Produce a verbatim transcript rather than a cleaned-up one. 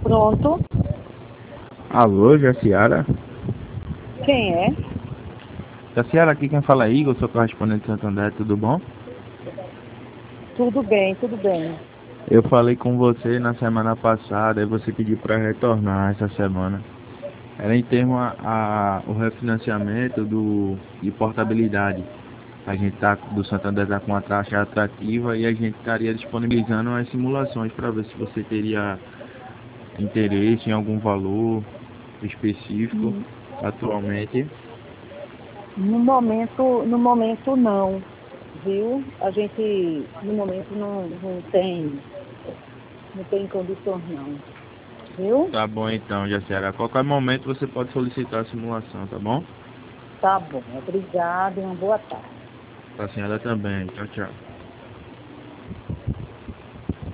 Pronto. Alô, Jaciara? Quem é? Jaciara, aqui quem fala é Igor, sou correspondente de Santo André, tudo bom? Tudo bem, tudo bem. Eu falei com você na semana passada e você pediu para retornar essa semana. Era em termo a, a o refinanciamento do, de portabilidade. A gente tá, do Santander está com uma taxa atrativa e a gente estaria disponibilizando as simulações para ver se você teria interesse em algum valor específico Hum, atualmente. No momento, no momento não, viu? A gente, no momento não, não tem, não tem condições não, viu? Tá bom então, Jaciara. A qualquer momento você pode solicitar a simulação, tá bom? Tá bom, obrigada e uma boa tarde. Pra senhora também. Tchau, tchau.